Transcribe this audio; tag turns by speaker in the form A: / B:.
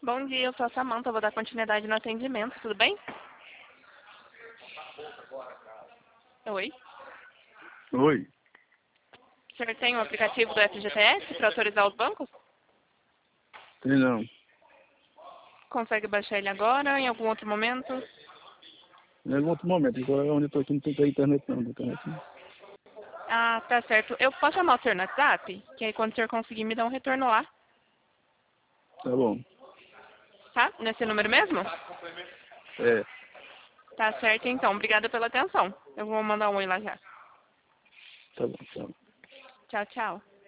A: Bom dia, eu sou a Samanta, vou dar continuidade no atendimento, tudo bem? Oi?
B: Oi?
A: O senhor tem o aplicativo do FGTS para autorizar os bancos?
B: Tem não.
A: Consegue baixar ele agora, em algum outro momento?
B: Em algum outro momento. Agora onde eu tô aqui não tem internet não. Internet não.
A: Ah, tá certo. Eu posso chamar o senhor no WhatsApp? Que aí quando o senhor conseguir me dá um retorno lá,
B: Tá bom.
A: tá? Nesse número mesmo?
B: É.
A: Tá certo então, obrigada pela atenção. Eu vou mandar um oi lá já.
B: Tá bom, tá bom.
A: Tchau, tchau.